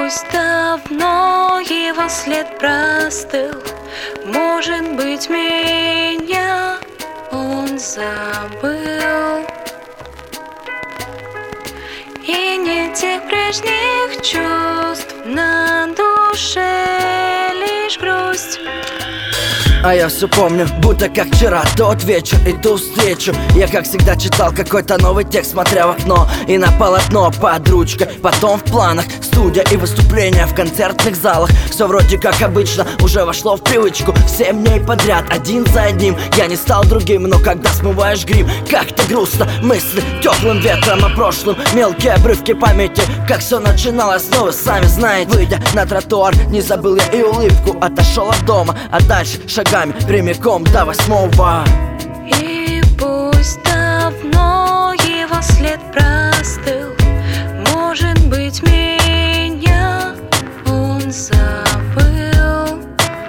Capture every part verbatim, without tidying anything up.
пусть давно его след простыл, может быть, меня он забыл. И не тех прежних чувств, на душе лишь грусть. А я все помню, будто как вчера, тот вечер и ту встречу. Я, как всегда, читал какой-то новый текст, смотря в окно и на полотно под ручкой. Потом в планах студия и выступления в концертных залах. Все вроде как обычно, уже вошло в привычку. Семь дней подряд, один за одним. Я не стал другим, но когда смываешь грим, как-то грустно, мысли теплым ветром о прошлом. Мелкие обрывки памяти, как все начиналось снова, сами знаете. Выйдя на тротуар, не забыл я и улыбку. Отошел от дома, а дальше шагами прямиком до восьмого. И пусть давно его след простыл, может быть, меня он забыл.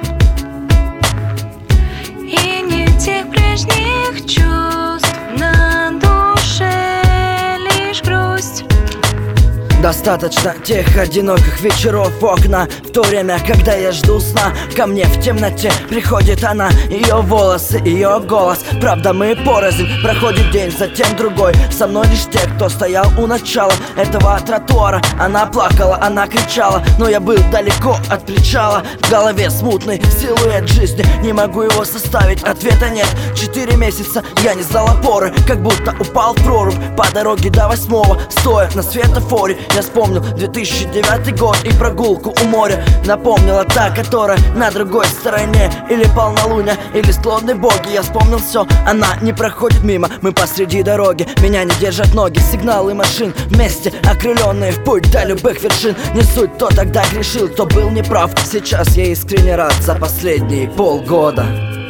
И не тех прежних чувств, на душе лишь грусть. Достаточно тех одиноких вечеров в окна, в то время, когда я жду сна. Ко мне в темноте приходит она, ее волосы, ее голос. Правда, мы порознь, проходит день, затем другой. Со мной лишь те, кто стоял у начала этого тротуара. Она плакала, она кричала, но я был далеко от причала. В голове смутный силуэт жизни, не могу его составить, ответа нет. Четыре месяца я не сдал опоры, как будто упал в прорубь по дороге до восьмого, стоя на светофоре. Я вспомнил две тысячи девятый год и прогулку у моря. Напомнила та, которая на другой стороне. Или полнолуние, или склонные боги. Я вспомнил все, она не проходит мимо. Мы посреди дороги, меня не держат ноги. Сигналы машин вместе, окрыленные в путь до любых вершин. Не суть, кто тогда грешил, кто был неправ. Сейчас я искренне рад за последние полгода.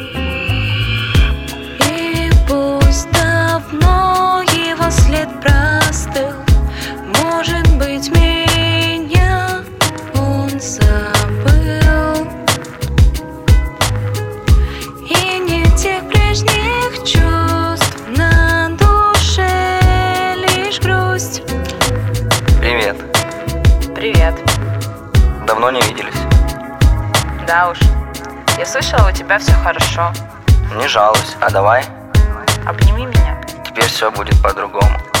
И пусть давно его след простыл, может быть, меня он забыл. И не тех прежних чувств, на душе лишь грусть. Привет. Привет. Давно не виделись. Да уж. Я слышала, у тебя все хорошо. Не жалуюсь, а давай. Обними меня. Теперь все будет по-другому.